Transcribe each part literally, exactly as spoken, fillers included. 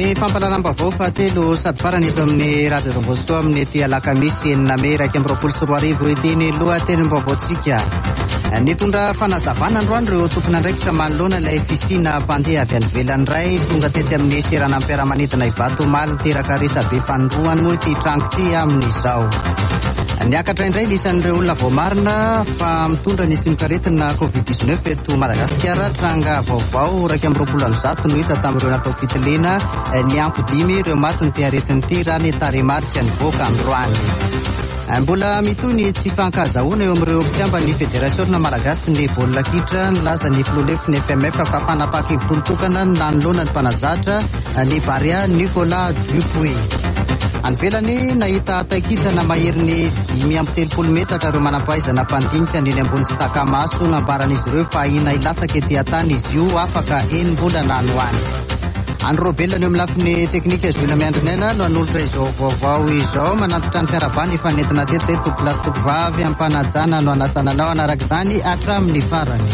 Ny fampalalam-baovao fahatelo sady farany eto amin'ny radio Dombosito amin'ny ety alakamisy enina may iraika amby roapolo sy roa arivo ety ny lohatenim-baovaontsika. Nitondra fanazavana androany ireo tompon'andraikitra manoloana ilay fisina mpandeha avy any ivelany iray tonga tetsy amin'ny seranam-piaramanidina Ivatomaly teraka resabe fanindroany moa ity trango ity amin'izao. Niakatra indray nisan'ireo olona voamarina fa mitondra ny tsimikaretina covid dix-neuf eto Madagasikara. Tranga vaovao iraika amby roapolo amby zato no hita tamin'ireo natao fitilena ny ampy dimy ireo matiny ty aretin'ity raha ny taremarika nivoaka androany. Mbola mitony tsy fankazahoana eo amin'ireo mpiamba ny Federasiona Malagasy ny baolina kitra nilaza ny filolefiny F M F fa fanapaka-hevitra olon-tokana nanoloana ny mpanazatra ny Baria Nicolas Dupuy. Anvelany nahita taikitana maherin'ny dimy amby telopolo metatra ireo manampahaizana mpandinika neny ambony tsy takamaso nambaran'izy ireo fa ina ilatsaka ety an-tany izy io afaka enim-bolana any ho any. Andro Robelona eo amin'ny lafiny teknika Zola Miandrinena no hanolotra izao vaovao izao manatitra ny fiarabany efa nentina teto eto plasy tovavy ampanajana no anasananao anaraka izany hatramin'ny farany.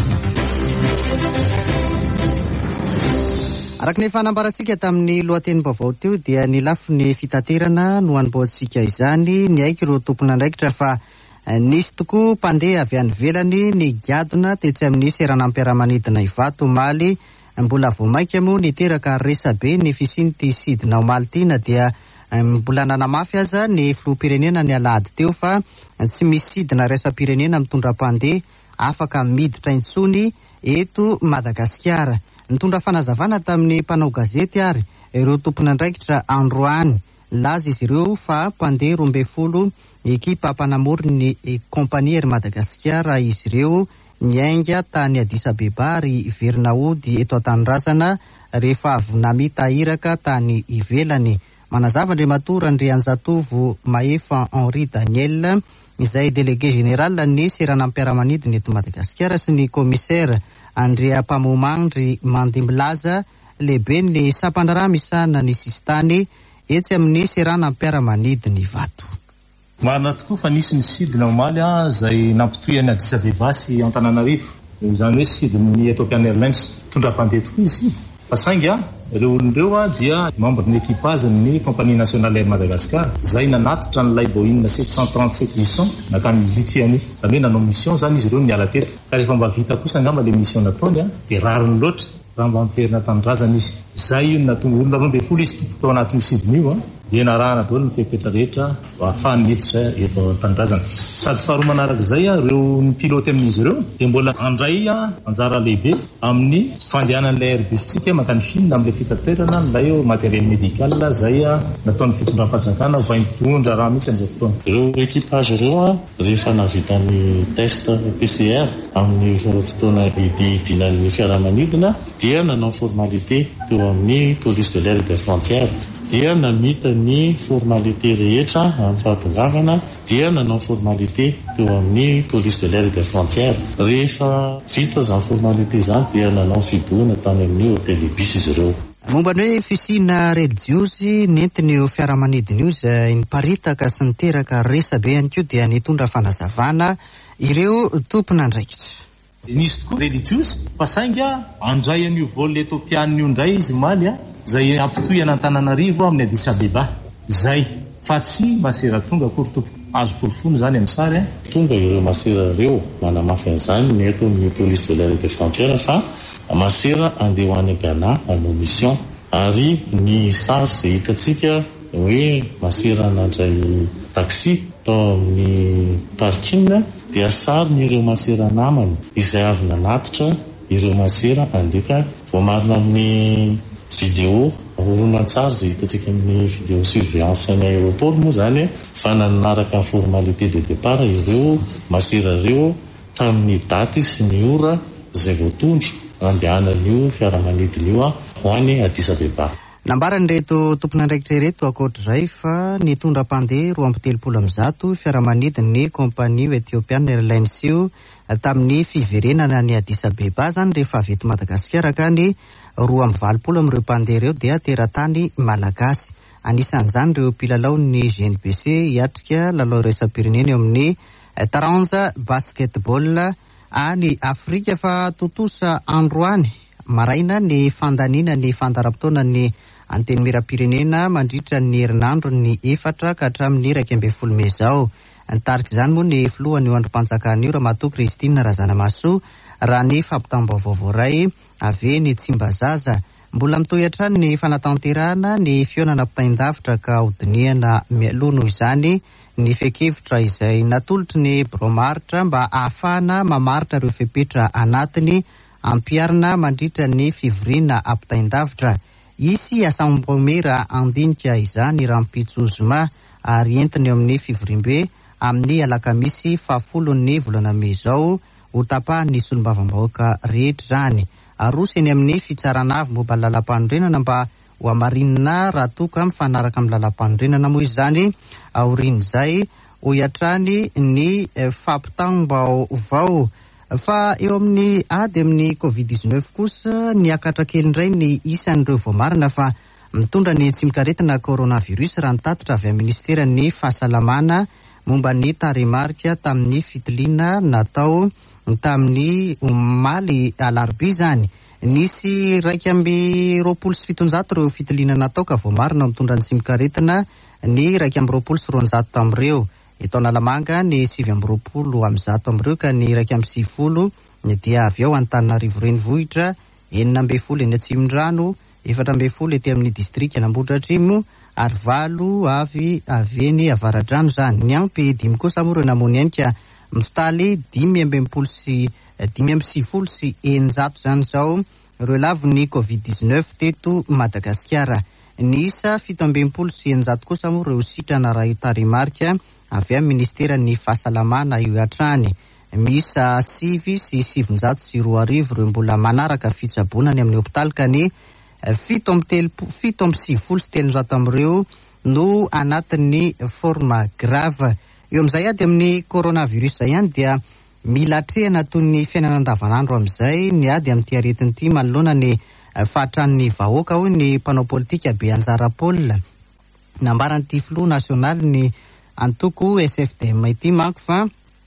Araka ny fanambarantsika tamin'ny lohatenim-baovao teo dia ny lafiny fitaterana no hanimboantsika izany ny aiky ireo tompon'andraikitra fa nisy tokoa mpandeha avy any ivelany ny giadona tetsy amin'ny seranam-piaramanidina Ivatomaly. Mbola voamaika moa niteraka resabe ny fisiny ty sidina omaly ty na dia mbola nanamafy aza ny filoham-pirenena ny alahady teo fa tsy misy sidina resam-pirenena mitondra mpandeha afaka miditra intsony eto Madagasikara. Nitondra fanazavana tamin'ny mpanao gazety ary ireo tompon'andraikitra androany. Laza izy ireo fa mpandeha roa ambin'ny folo ekipa mpanamory ny kompania ery Madagasikara izy ireo niainga tany Addis Abeba ary iverina ody eto an-tanindrazana rehefa avy namita iraka tany ivelany. Manazava Andriamatora Andrianjatovo Maefa Henri Daniel izay délégué général ny seranam-piaramanidina eto Madagasikara sy ny commissaire Andrea Pamomandry Mandimlaza lehibe ny sapandraha misana ny sistany etsy amin'ny seranam-piaramanidina Ivato. Marina tokoa fa nisy ny sidina omaly izay nampitohy any Addis Abeba sy Antananarivo. Izany hoe sidin'ny Ethiopian Airlines tondra mpandeha tokoa izy. Fa saingy ireo olon'ireo dia membre ny équipagen'ny compagnie nationale air Madagascar izay nanatitra n'ilay Boeing sept cent trente-sept huit nakany Lituanie. Izany hoe nanao mission zany izy ireo niala teto. Ka rehefa mba vita kosa angamba le mission nataony dia rariny loatra raha mba miferina tanindrazana izy. Izay io natonga olona roa ambin'ny folo izy tao anatin'io sidina io dia narahana daholo ny fepetra rehetra ahafahany miditra eto tanindrazana. Sady faharoa manaraka izay ireo ny pilote amin'izy ireo dia mbola andray anjara lehibe amin'ny fandehanan'ilay airbus-tsika makany Chine amin'ilay fitaterana ilay matériel médical izay nataon'ny fitondram-panjakana vaim-tondra raha misy amin'izao fotoana. Ireo équipage ireo rehefa navita ny test P C R amin'ny fotoana idinan'ny fiaramanidina dia nanao formalité teo amin'ny police de l'air et des frontières. Dia namita ny formalité rehetra amin'ny fahatongavana dia nanao formalité teo amin'ny police de l'air et des frontières. Rehefa vita izany formalité izany dia nanao fidohana tany amin'ny hôtel Ibis izy ireo. Momba ny hoe fisina rediozy nentiny io fiaramanidina io izay niparitaka sy niteraka resabe ihany koa dia nitondra fanazavana ireo tompon'andraikitra. Nisy tokoa religious fa saingy andray an'io vol etiopianina io indray izy maly izay ampitohy any Antananarivo amin'ny Addis Abeba. Izay fa tsy masera tonga akory tompo azo porofony zany amin'ny sary. Tonga ireo masera ireo manamafy an'izany ny eto amin'ny police de l'air et des frontières fa masera andeha ho any Ghana hanao mission ary ny sary izay hitantsika hoe masera nandray taxi tao amin'ny parking dia sary ny ireo masera namany izay avy nanatitra ireo masera andeka voamarina amin'ny vidéo horonan-tsary izay hitantsika amin'ny vidéo surveillance ny aéroport moa zany fa nanaraka formalité de départ ireo masera ireo tamin'ny daty sy ny ora izay voatondro andehanan'io fiaramanidina io ho any Addis Abeba. Nambarany reto tompon'andraikitra reto akoatr'izay fa nitondra mpandeha roa amby telopolo amby zato fiaramanidina ny kompania Ethiopian Airlines io tamin'ny fiverenana ny Addis Abeba zany rehefa avy eto Madagasikara ka ny roa amby valopolo amin'ireo mpandeha ireo dia teratany malagasy. Anisan'izany ireo mpilalao ny G N B C hiatrika lalao iraisam-pirenena eo amin'ny taranja basketball any Afrika fa totosa androany maraina ny fandaniana ny fandaram-potoana ny anteny miram-pirenena mandritra ny herinandro ny efatra ka hatramin'ny iraika ambin'ny folo Mey izao. Nitarika izany moa ny filohany io androm-panjakana io Ramatoa Kristina Razanamasoa raha ny fampitam-baovao iray avy ny Tsimbazaza. Mbola mitohy hatrany ny fanatanterahana ny fionana mpitaindavitra ka hodiniana mialoha noho izany ny fenkevitra izay natolotry ny bromaritra mba ahafahana mamaritra ireo fepetra anatiny ampiarina mandritra ny fivoriana ampitaindavitra. Isy asambomera andinika izany Rampitsozoma ary entiny eo amin'ny fivoriam-be amin'ny alakamisy fahafolo ny volana Mey izao ho tapahany solombavambahoaka rehetra izany. Arosiny amin'ny fitsarana avy momba lalam-panorenana mba ho amarinina raha toka mifanaraka amin'ny lalam-panorenana moa izany aorian'izay ho iatrany ny fampitangom-baovao. Fa eo amin'ny ady amin'ny covid dix-neuf kosa ny akatra kely indray ny isan'ireo voamarina fa mitondra ny tsy mikaretina coronavirus raha nitatitra avy amin'ny ministeran'ny fahasalamana momba ny taremarika tamin'ny fitiliana natao tamin'ny omaly alarobia izany. Nisy raika amby roapolo sy fitonjato ireo fitiliana natao ka voamarina mitondra ny tsy mikaretina ny raika amby roapolo sy roanjato tamin'ireo. Eto Analamanga ny sivy amby roapolo amby zato am'ireo ka ny raika amby sivifolo dia avy ao Antananarivo renivohitra, enina amby folo eny Atsimondrano, efatra amby folo ety amin'ny distrika Anambohitra Atrimo ary valo avy avy eny Avaradrano izany. Ny ampy dimy kosa moa ireo namonianika mitotaly dimy amby enimpolo sy dimy amby sivifolo sy eninjato izany izao ireo lavon'ny covid dix-neuf teto Madagasikara. Ny isa fito amby enimpolo sy eninjato kosa moa ireo sitrana raha io taremarika avy amin'ny ministeran'ny fahasalamana io hatrany. Misa sivy sy sivinjato sy roa arivo ireo mbola manaraka fitsabonany amin'ny hopitaly ka ny fito amby telopolo fito amby sivifolo sy telonjato amin'ireo no anatin'ny forma grave. Eo amin'izay ady amin'ny coronavirus izay ihany dia mila atrehana toy ny fiainana andavanandro amin'izay ny ady amin'ity aretiny ity manoloana ny fahatran'ny vahoaka hoy ny mpanao politika Be Anjara Paul. Nambaran'ity filoha nasionaly ny antoko S F D M ity manko fa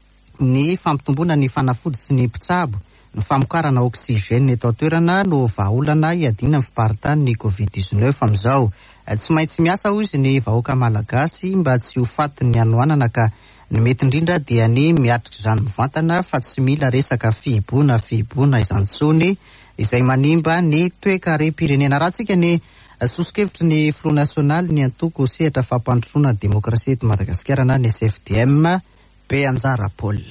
ny fampitomboana ny fanafody sy ny mpitsabo ny famokarana oksijena eto an-toerana no vahaolana iadina amin'ny fiparitany covid dix-neuf amin'izao. Tsy maintsy miasa hoy izy ny vahoaka malagasy mba tsy ho fatin'ny hanoanana ka ny mety indrindra dia ny miatrika izany mivantana fa tsy mila resaka fihiboana fihiboana izantsony izay manimba ny toe-karem-pirenena. Raha tsika ny sosokevitry ny Front National ny antoko sehatra fampandrosoana demokrasia eto Madagasikara na ny S F D M Be Anjara Paul.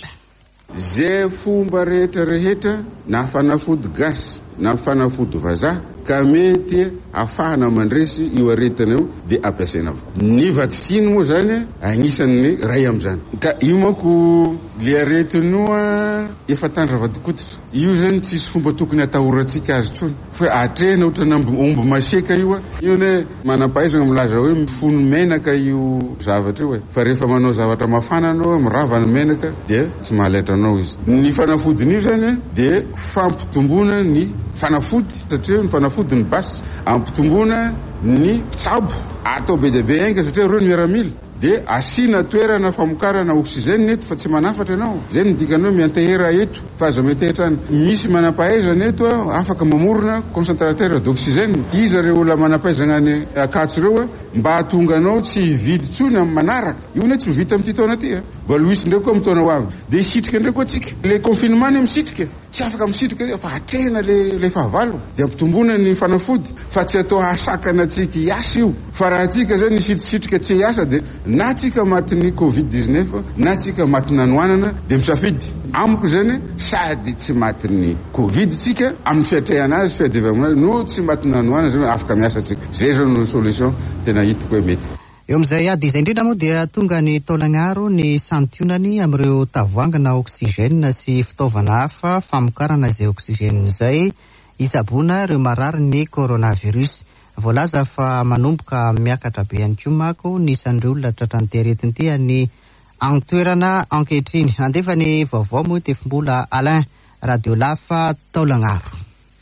Zay fomba rehetra rehetra na fanafody gasy na fanafody vazaha ka mety afahana mandresy io aretina io dia ampiasaina avokoa. Ny vaksiny moa zany agnisan'ny ray amin'izany. Ka io manko le aretina efa tandravadikototra. Io zany tsisy fomba tokony atahorantsika azy tsony fa atrehana ohatrana omby maseka io io ne manam-pahaizana milaza hoe mifono menaka io zavatra io fa rehefa manao zavatra mafana anao mirava ny menaka dia tsy mahaletra anao izy. Ny fanafodiny io zany dia fampitomboana ny fanafody satria ny fanafody ny basy ampitomboana ny tsabo atao be dia be ainga satria ireo ny miaramila dia asina toerana famokarana oksijena eto fa tsy manafatra ianao. Zay ny dikanao miantehera eto fa aza miantehetrany misy manam-pahaizana eto afaka mamorona concentrateur d'oxygène. Iza ireo olona manam-pahaizana ny akatso ireo mba hahatonga anao tsy hividy tsony amin'ny manaraka. Io ne tsy ho vita amin'ity taona ity. Valoisy ndraiky koa amin'ny taona ho avy dia hisitrika ndraiky koa tsika. Le confinement ny misitrika tsy afaka misitrika fa atrehana le le fahavalo dia ampitomboana ny fanafody fa tsy atao hasakana tsika hiasa io. Fa raha tsika zany nisitrisitra tsy hiasa dia na tsika matin'ny covid dix-neuf na tsika matin'ny hanoanana dia misafidy amiko zany sady tsy matin'ny covid tsika amin'ny fiatrehana azy fiadevana no tsy matin'ny hanoanana zany afaka miasa tsika. Zay zany no solution tena hitako hoe mety. Eo amin'izay ady izay indrindra moa dia tonga ny taolagnaro ny santionany amin'ireo tavoangana oksijena sy fitaovana hafa famokarana izay oksijena izay hitsaboana ireo marary ny coronavirus. Voalaza fa manomboka miakatra be ihany koa manko ny isan'ireo olona tratran'ity aretiny ity ny antoerana ankehitriny. Andefa ny vaovao moa tefimbola Alain Radio Lafa Taolagnaro.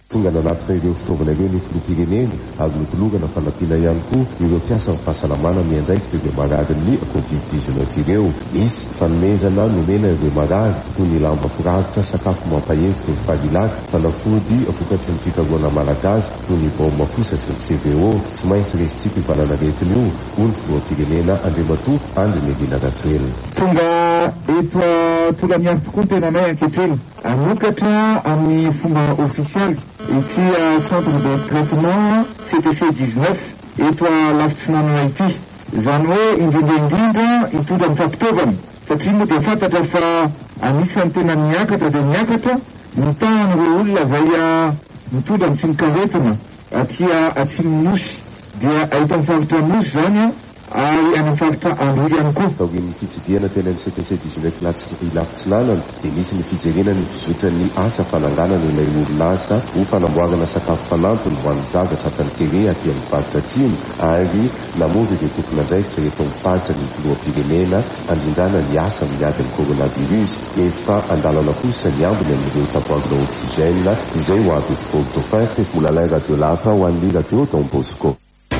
tonga nanatitra ireo fitaovana ireo ny filoham-pirenena ary nikologana fanampiana ihany koa ireo mpiasa ny fahasalamana miandraikitra ireo marary ny covid dix-neuf ireo. Misy fanomezana nomena ireo marary toy ny lamba firaritra, sakafo mampahery toy ny farilaka, fanafody vokatry ny fikarohana malagasy toy ny baoma kosa sy ny C V O. Tsy maintsy resy mpivalana aretina io hoy ny filoham-pirenena Andriamatoa Andry Nirina Rajoelina. Tonga eto tonga miaro tokoa tena nay ankehitriny anokatra amin'ny fomba ofisialy ity centre de traitement C T C dix-neuf eto lavitry nanana ity, izany hoe indrindra indrindra hitondra mifampitovana satria moa dia fantatra fa anisan'ny tena miakatra dia miakatra mitahan'ireo olona izay mitondra amin'ny tsimokaretina atria atsimo nosy dia ahita mifavitra nosy zany ary any mifavitra andro ihany koa. Taorian'ny fitsidiana teny amin'ny C T C dix-neuf latsy lafitsinanana dia misy ny fijerena ny fizotran'ny asa fananganana ilay orinasa ho fanamboarana sakafo fanampiny ho an'ny zavatra hatrany tere aty amin'ny faritra atsimo, ary namory ireo tompon'andraikitra rehefa mifaritra ny filoham-pirenena andrindrana ny asa amin'ny adiny coronavirus. Efa andalana kosa ny ambiny amin'ireo tavoahangy oxygène izay ho avy Port Dauphin. Molalay radio lafa ho an'ny radio Don Bosco.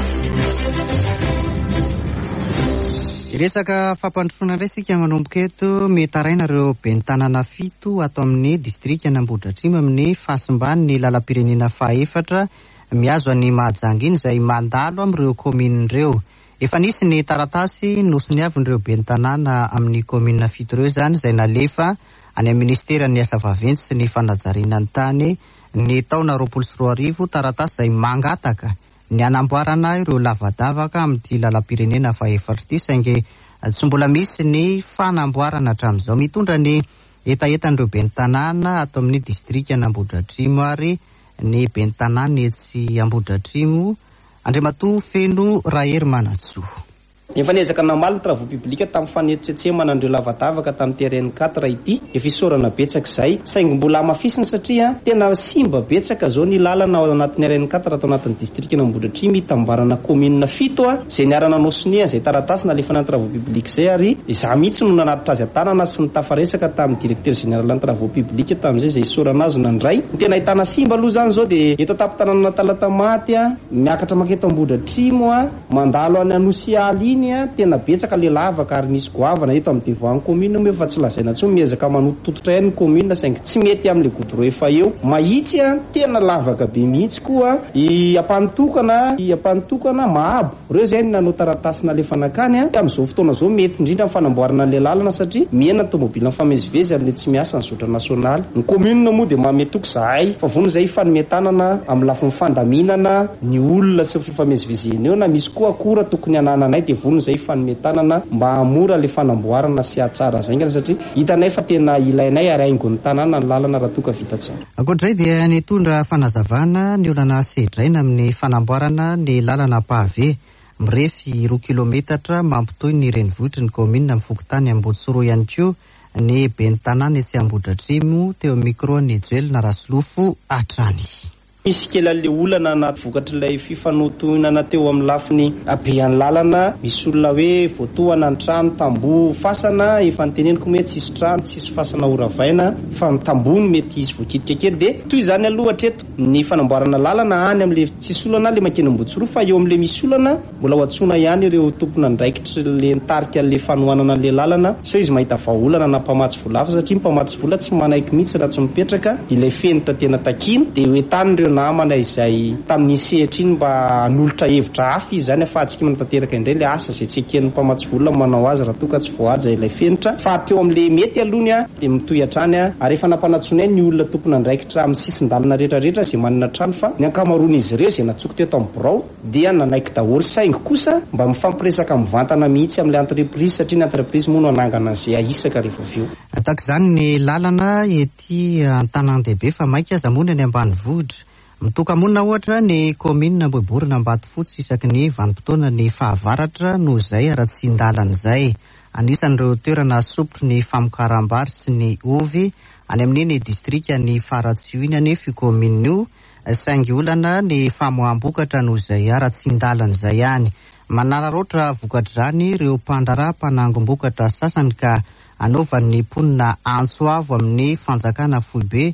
Resaka fampandrosoana indray sika manomboka eto metaraina ireo ben'ny tanàna fito ato amin'ny distrika Ambohidratrimo amin'ny fahasimbany ny lalam-pirenena fahaefatra miazo any Mahajanga iny izay mandalo amin'ireo komina ireo. Efa nisy ny taratasy nosoniavin'ireo ben'ny tanàna amin'ny komina fito ireo izany izay nalefa any amin'ny ministeran'ny asa vaventy sy ny fanajariana ny tany ny taona roapolo sy roa arivo, taratasy izay mangataka ny anamboarana ireo lavadavaka amin'ity lalam-pirenena fahaefatra ity saingy tsy mbola misy ny fanamboarana hatramin'izao. Mitondra ny etaetan'ireo ben'ny tanàna ato amin'ny distrika Ambohidratrimo ary ny ben'ny tanàna etsy Ambohidratrimo Andriamatoa Feno Rahery Manatsoa. Efa niezaka namaly ny travaux publics tamin'ny fanetsetsemana andreo lavadavaka tamin'ny terrain quatre ity efa isorana betsaka izay saingy mbola mafisina satria tena simba betsaka zao ny lalana ao anatin'ny terrain quatre atao anatin'ny distrikina Ambohidratrimo hitambarana komina fito a izay niarana nosonia izay taratasy nalefana ny travaux publics izay ary izaho mihitsy no nanatitra azy an-tanana sy ny tafaresaka tamin'ny directeur général ny travaux publics tamin'izay izay isorana azy nandray. Ny tena ahitana simba aloha zany zao dia eto an-tampon-tanàna Talatamaty a miakatra maketo Ambohidratrimo a mandalo any Anosialy iny tena betsaka le lavaka ary misy goavana eto amin'ny devoan'ny komina moa efa tsy lazaina tsony miezaka manotototra ihany ny komina saingy tsy mety amin'le godro efa eo mahitsy a tena lavaka be mihitsy koa i ampanitokana i ampanitokana mahabo reo zay ny nanao taratasy nalefana akany a amin'izao fotoana zao mety indrindra ny fanamboarana an'le lalana satria miena ny tomobila mifamezivezy amin'le tsy miasa ny zotra nasionaly. Ny komina moa dia mametoko zahay fa vony zay fanometanana amin'ny lafiny fandaminana ny olona sy fifamezivezeny eo na misy koa akora tokony anananay dia vony zay fanometanana mba hamora le fanamboarana sy atsara zaingana satria hitanay fa tena ilainay ary haingon'ny tanàna ny lalana raha toka vita tsara. Ankoatray dia nitondra fanazavana ny olana sedraina amin'ny fanamboarana ny lalana pave mirefy roa kilometatra mampitoy ny renivohitry ny komina amin'ny fokotany Ambohidratsoro ihany koa ny ben'ny tanàna etsy Ambohidratrimo teo amin'ny micro ny Joelina Rasolofo Atrany. Misy kely an'le olana anaty vokatr'ilay fifanotonana teo amin'ny lafiny abean'ny lalana misy olona hoe voatohana ny trano tamboho fasana efa niteneniko hoe tsisy trano tsisy fasana oravaina fa ny tamboho no mety isy voakitika kely dia toy izany aloha hatreto ny fanamboarana lalana any amin'le tsisy olana le makeny Ambohidratsoro fa eo amin'le misy olana mbola ho antsoina ihany ireo tompona andraikitra le nitarika le fanohanana an'le lalana so izy mahita vahaolana na mpamatsy vola hafa satria mpamatsy vola tsy manaiky mihitsy raha tsy mipetraka ilay fenitra tena takiny dia hoentan'ireo namana izay tamin'ny sehatra iny mba hanolotra hevitra hafa izy zany afahantsika manatanteraka indray le asa izay tsy eken'ny mpamatsy vola manao azy raha toka tsy voahaja ilay fenitra fa hatreo amin'le mety alohany a dia mitohy hatrany a ary efa nampanatsonay ny olona tompona andraikitra amin'ny sisin-dalana rehetrarehetra izay manana trano fa ny ankamaroan'izy ireo izay natsoky teto amin'ny birao dia nanaiky daholo saingy kosa mba mifampiresaka mivantana mihitsy amin'ilay entreprise satria ny entreprise moa no anangana izay ahisaka rehefa avy eo. Tahaka izany ny lalana ety an-tanan-dehibe fa maika aza monina ny ambanivohitra. Mitoka monina ohatra ny komina Ambohiborina Ambatofotsy isaky ny vanim-potoana ny fahavaratra noho izay ara-tsindalana izay. Anisan'ireo toerana sopotry ny famokaram-bary sy ny ovy any amin'ny distrika ny Faratsio iny anefa komina io saingy olana ny famoaham-bokatra noho izay ara-tsindalana izay ihany. Manararaotra vokatra izany ireo mpandraraha mpanangom-bokatra sasany ka anaovan'ny mponina antso avo amin'ny fanjakana Foibe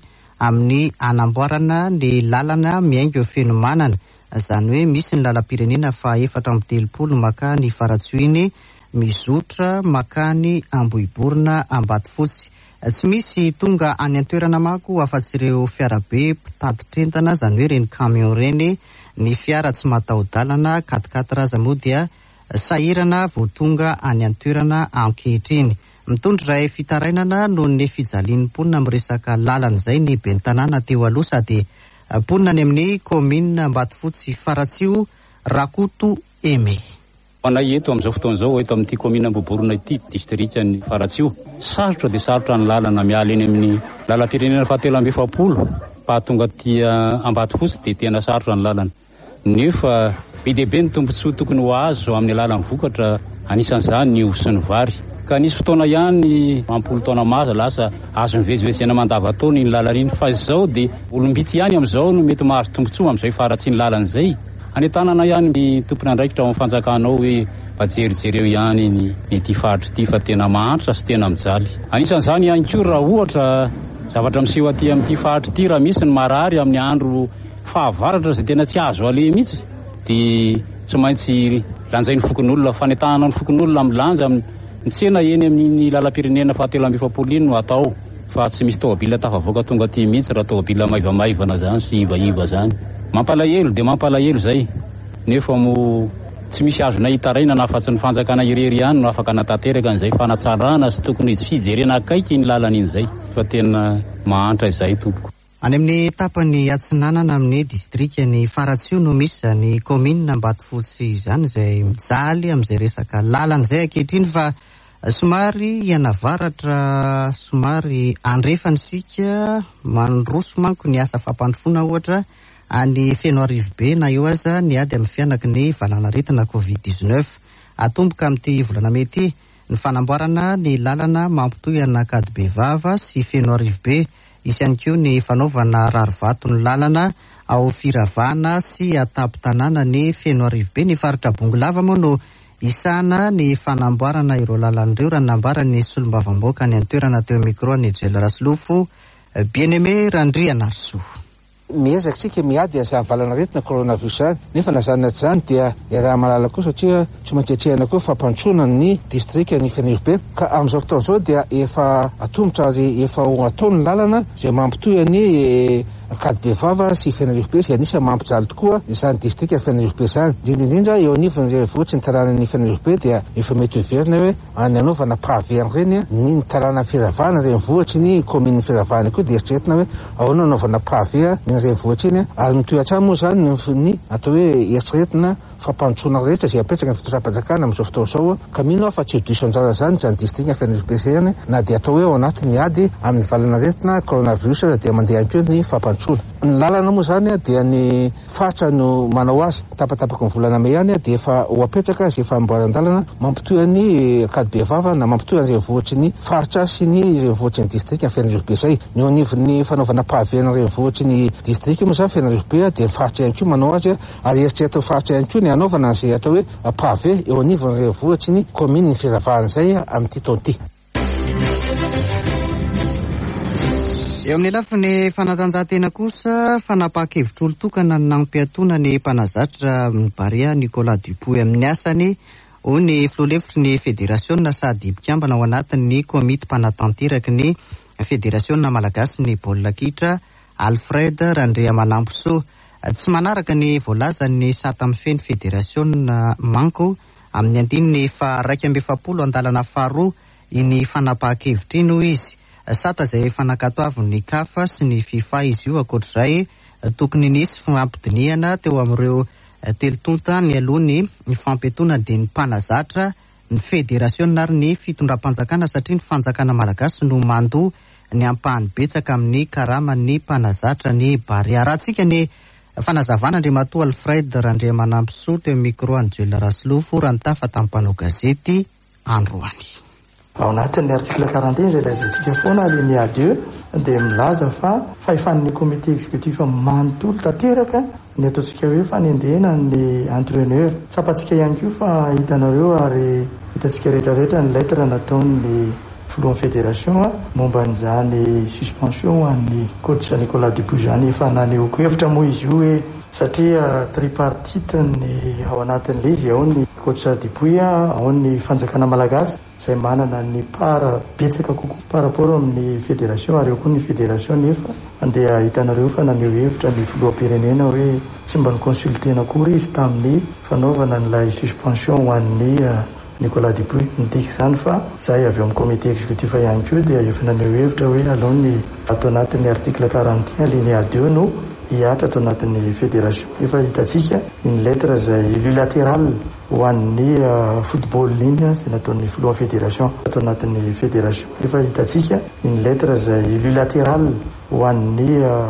amin'ny anamboarana ny lalana miaingo eo fenomanana. Izany hoe misy ny lalam-pirenena fa efatra amby telopolo makany Faratsoiny, Mizotra makany Ambohiborina Ambatofotsy. Tsy misy tonga any an-toerana manko afa-tsy ireo fiarabe mpitatitr'entana, izany hoe reny camion reny, ny fiara tsy mataho-dalana katikatira aza moa dia sahirana vao tonga any an-toerana ankehitriny. Mitondra iray fitarainana noho ny fijalian'ny mponina amin'ny resaka lalana izay ny ben'ny tanàna teo aloha, sady mponina ny amin'ny komina Ambatofotsy Faratsio, Rakoto Eme. Anay eto amin'izao fotoana izao eto amin'ity komina Ambohiborina ity distriktany Faratsio, sarotra dia sarotra ny lalana miala eny amin'ny lalam-pirenena fahatelo amby efapolo pahatonga aty Ambatofotsy dia tena sarotra ny lalana. Nefa be dia be ny tombontsoa tokony ho azo amin'ny alalan'ny vokatra, anisan'izany ny ovy sy ny vary. Ka nisy fotoana ihany ampolo taona maza lasa azo mivezivezena mandava-taona iny lalana iny, fa izao dia olombitsy ihany amin'izao no mety mahazo tombontsoa amin'izay faratsy ny lalana izay. Any tanàna ihany ny tompony andraikitra ao amin'ny fanjakanao hoe mba-jerijereo ihany ny ity faritra ity fa tena mahantra sy tena mijaly. Anisan'izany ihany koa raha ohatra zavatra miseho aty amin'ity faritra ity, raha misy ny marary amin'ny andro fahavaratra izay tena tsy azo ale mihitsy, dia tsy maintsy lanjain'ny fokon'olona, fanentanana ny fokon'olona amin'ny lanja ny tsena eny amin'ny lalam-pirenena fahatelo amby efapolo iny no atao, fa tsy misy tômôbila tafavoaka tonga aty mihitsy raha tômôbila maivamaivana zany sy ivaiva zany. Mampalahelo dia mampalahelo zay, nefa mo tsy misy azona hitaraina na afa-tsy ny fanjakana irery ihany no afaka natateraka an'izay fanatsarana sy tokony fijerena akaiky ny lalana iny zay, fa tena mahantra izay tompoko. Any amin'ny tapany atsinanana amin'ny distrikany Faratsio no misy ny komina Ambatofotsy izany izay mijaly amin'izay resaka lalana izay ankehitriny, fa somary ianavaratra, somary andrefana sika mandroso manko ny asa fampandrosoana ohatra any Fenoarivo be na eo aza ny ady amin'ny fianaky ny valanaretina covid dix-neuf. Atomboka amin'ity volana mety ny fanamboarana ny lalana mampitohy Anakadibevava sy Fenoarivo be, isy ihany koa ny fanaovana rarivato ny lalana ao Firavana sy Atapy-tanàna ny Fenoarivo be. Ny faritra Bongolava moa no isana ny fanamboarana ireo lalan'ireo, raha nambara ny solombavam-bahoaka ny an-toerana teo micro ny Jel Raslofo, Bien-Aimé Randriana Arsoa. Miezaka tsika miady azany valanaretina coronavirus zany, nefa nazanona zany dia raha malala koa satria tsy maintretrehana koa fampantroana ny distrika ny Fenoarivo be. Ka amin'izao fotoana izao dia efa atombotra ary efa ataony lalana izay mampitohy ny Ankadibevava sy Fenoarivo be, izay anisany mampijaly tokoa izany distrika Fenoarivo be zany. Indrindrindra eo anivon'ny vohitsy ny tanànan'ny Fenoarivo be dia efa mety heverina hoe any anaovana paviany reny ny ny tanàna Firavana reny vohitry ny kominy Firavana koa dia eritreretina hoe ahoana anaovana pavia ny reny vohitry iny, ary mitohatra moa zany ny atao hoe eritreretina fampantroana rehetra izay apetraka ny fitondram-panjakana amin'izao fotoana izao. Ka mino aho fa tsy diso anjara zany zany distrika Fenoarivo be zany na dia atao hoe ao anatin'ny ady amin'ny valanaretina coronavirus dia mandeha koa ny fampantroana. Ny lalana moa zany dia ny faritra no manao azy, tapatapaka ny volana me ihany dia efa ho apetraka izay famboaran-dalana mampitohy ny Ankadibevava na mampitohy ny vohitry ny faritra sy ny vohitry ny distrika Fenoarivo be zay. Ny anivon'ny fanaovana paviana ny vohitry ny distrika moa zany Fenoarivo be dia faritra ihany koa manao azy, ary eritrereto faritra ihany koa ny anaovana izay atao hoe pave eo anivon'ny vohitry ny kominy ny Firavana zay amin'ity taona ity. Eo amin'ny lafiny fanatanjahantena kosa, fanapahakevitro tokana ny nampiatoana ny mpanazatra Barea Nicolas Dupuy amin'ny asany, ho ny filoalefitry ny federasiona sady mpikambana ao anatin'ny komity mpanatanteraka ny federasiona malagasy ny baolina kitra Alfred Randriamalamposo. Tsy manaraka ny voalazan'ny sata mifeny federasiona manko amin'ny andininy fa raika amby efapolo andalana faharoa iny fanapahakevitry ino izy. Sata izay fanakatoaviny kafa sy ny FIFA izy io, akoatr'izay tokony nisy fampidiniana teo amin'ireo telotonta ny alohany ny fampetoana dia ny mpanazatra ny federasiona ary ny fitondram-panjakana, satria ny fanjakana malagasy no mandoa ny ampahany betsaka amin'ny karaman'ny mpanazatra ny Barea. Rahantsika ny fanazavana Andriamatoa Alfred Randriamanamposo teo micro any Jel Raslofo raha nitafa tamin'ny mpanao gazety androany. Ao anatin'ny artikla quarante izay lazatsika foana ny adieu dia milaza fa fahefan'ny komite exécutif manontolo tanteraka ny ataontsika hoe fanendrena ny entraîneur. Tsapantsika ihany koa fa hitanareo ary hitantsika rehetrarehetra ny lettre nataon'ny filohan'ny fédération momba n'izany suspension an'ny coach Nicolas Dupuy zany efa nanehoako hevitra moa izy io hoe satria tripartite ny ao anatin'le izy ao ny coach Dupuy ao ny fanjakana malagasy izay manana ny para betsaka kokoa par rapport amin'ny fédération ary eo koa ny fédération nefa andeha hitanareo fa naneho hevitra ny filoham-pirenena hoe tsy mba ny consultena akory izy tamin'ny fanaovana n'ilay suspension ho an'ny Nicolas Dupuy midika izany fa izay avy eo amin'ny comité exécutif ihany koa dia efa naneho hevitra hoe aleo ny atao anatin'ny article quarante et un alinéa deux no hiatra atao anatin'ny fédération. Efa hitantsika ny lettre izay unilatéral ho an'ny football ligne izay nataon'ny filohan'ny fédération atao anatin'ny fédération. Efa hitantsika ny lettre izay unilatéral ho an'ny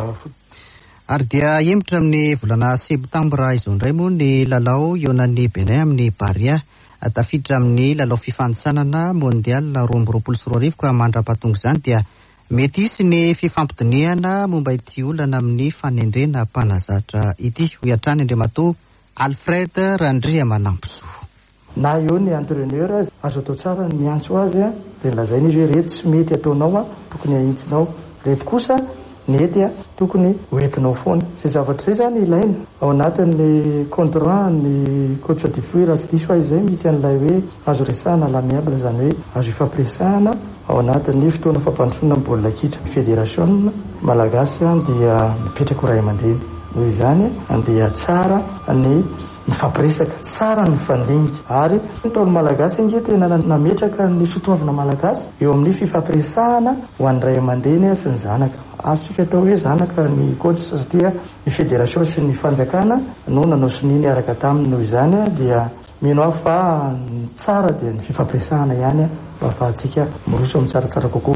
ary dia hemitra amin'ny volana septambra izao indray moa ny lalao Ionan'ny Benin amin'ny Paris tafiditra amin'ny lalao fifanitsanana mondial roa amby roapolo sy roa arivo ka mandra-pahatonga izany dia mety hisy ny fifampidiniana momba ity olana amin'ny fanendrena mpanazatra ity. Ho iatrany Andriamatoa Alfred Randria Manamposo. Na eo ny entraîneur azo atao tsara ny antso azy dia lazainy izy hoe reto tsy mety ataonao tokony ahitsinao, reto kosa nety tokony hoentinao foana. Izay zavatra izay zany ilaina ao anatin'ny contrat ny coach Dupuy raha tsy diso fa izay misy an'ilay hoe azo resahana l'amiable zany hoe azo ifampiresahana ao anatin'ny fotoana fampandrosoana amin'ny baolina kitra. Fédération malagasy dia mipetraka ray aman-dreny noho izany andeha tsara ny mifampiresaka, tsara ny mifandiniky ary ny taolo malagasy ange tena nametraka ny sotoavina malagasy eo amin'ny fifampiresahana ho an'ny ray aman-dreny sy ny zanaka. Azontsika atao hoe zanaka ny coach satria ny fédération sy ny fanjakana no nanao sininy araka taminy. Noho izany dia mino aho fa tsara dia ny fifampiresahana ihany mba ahafahantsika miroso amin'ny tsaratsara kokoa.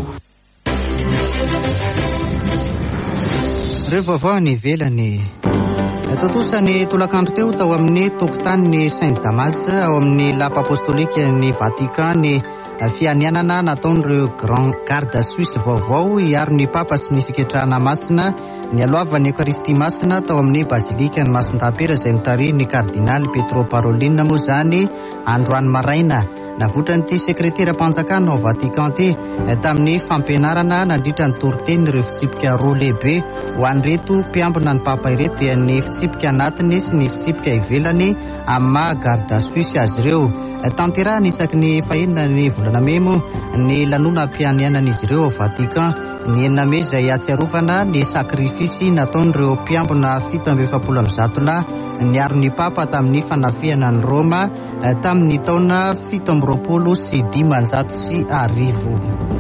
Ireo vaovao ny ivelany totosany tolakandro teo tao amin'ny tokotanin'ny Saint Damas ao amin'ny lapa apostolika ny Vatican ny fianianana nataon'ireo grand garde suisse vaovao hiaro ny papa sy ny fiketrahana masina ny aloavan'ny Eucharistie masina tao amin'ny basilika ny Masindampera izay mitarihy ny kardinaly Petro Parolin moa zany androany maraina. Navotran'ity sekretera mpanjakana ao Vatican ty tamin'ny fampianarana nandritra ny toroteny ireo fitsipika roa lehibe ho an'ireto mpiambina ny papa ireto dia ny fitsipika anatiny sy ny fitsipika ivelany amin'ny maha garda suisse azy ireo. Tanterahana isaky ny fahenina ny volana memo ny lanonam-pianianan'izy ireo ao Vatican ny enina me izay atsiarovana ny sakrifisy nataon'ireo mpiambina fito amby efapolo amby zato lahy niaro ny papa tamin'ny fanafihana ny Roma tamin'ny taona fito amby roapolo sy dimanjato sy arivo.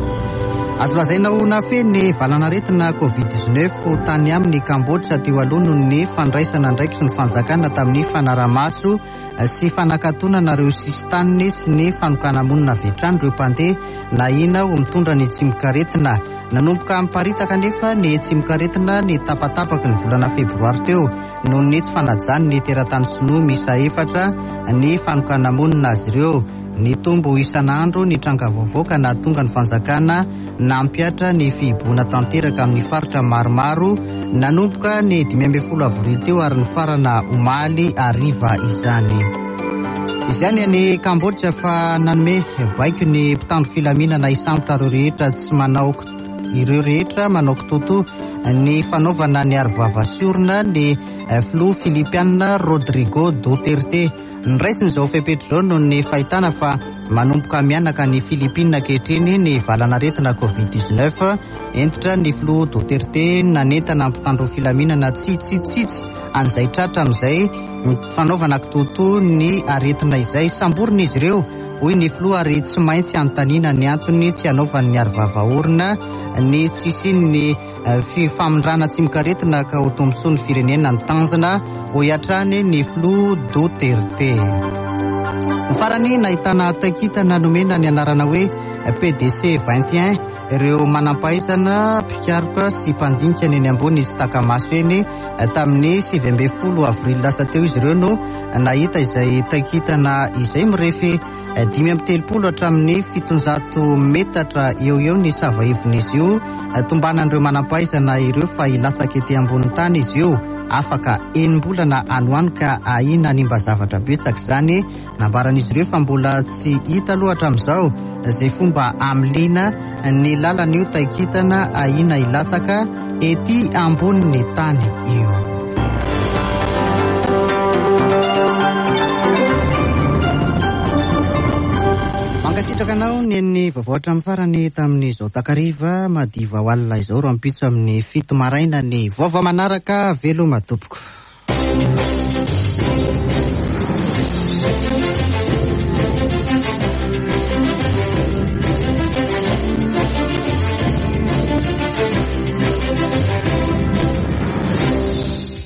Azo lazaina ho nafeny valanaretina covid dix-neuf tany amin'ny Kambotra teo aloha noho ny fandraisana ndraiky sy ny fanjakana tamin'ny fanaramaso sy fanakatonana ireo sistaniny sy ny fanokana monina vetrany ireo mpandeha na ina ho mitondra ny tsimokaretina. Nanomboka miparitaka nefa ny tsimokaretina ny tapatapaky ny volana febroary teo noho ny tsy fanajany ny teratany sinoa misa efatra ny fanokana monina azy ireo. Ny tombo isan'andro ny tranga vaovao ka nahatonga ny fanjakana nampiatra ny fihiboana tanteraka amin'ny faritra maromaro nanomboka ny dimy amby folo avrily teo ary ny farana omaly ariva izany. Izany ny Kambotra fa nanome baiko ny mpitandro filaminana isambotra ireo rehetra tsy manao ireo rehetra manao kitoto ny fanaovana ny arovava siorina ny filoha filipiana Rodrigo Duterte. Niraisiny izao fepetra izao noho ny fahitana fa manomboka mianaka ny Filipina ankehitriny ny valanaretina covid dix-neuf. Entitra ny filoha Duterte nanentana mpitandro filaminana tsitsitsitsy an'izay tratra amin'izay fanaovana kitoto ny aretina izay samborina izy ireo. Hoy ny filoha ary tsy maintsy anontaniana ny antony tsy hanaovany ny arovava orina ny tsisiny fifamindrana tsimokaretina ka ho tombontsoa ny firenena ny tanjona ho iatrany ny filoha Duterte. Ny farany nahitana takitana nomena ny anarana hoe P D C vingt et un ireo manampahaizana mpikaroka sy mpandinika ny eny ambony izy takamaso eny tamin'ny sivy amby folo avrily lasa teo izy ireo no nahita izay takitana izay mirefy dimy amby telopolo hatramin'ny fitonjato metatra eo eo ny savaivon'izy io. Tombanan'ireo manampahaizana ireo fa hilatsaka ety ambony tany izy io afaka enim-bolana anoany ka ahina nimba zavatra betsaka izany. Nambaran'izy ireo fa mbola tsy hita aloha hatramin'izao izay fomba amliana ny lalan'io taikitana ahina ilatsaka ety amboniny tany io. Mankasitraka anao ny ny vaovaotra amin'ny farany tamin'ny izao takariva madiva ho alina izao ro ampitso amin'ny fito maraina ny vaovao manaraka veloma tompoko.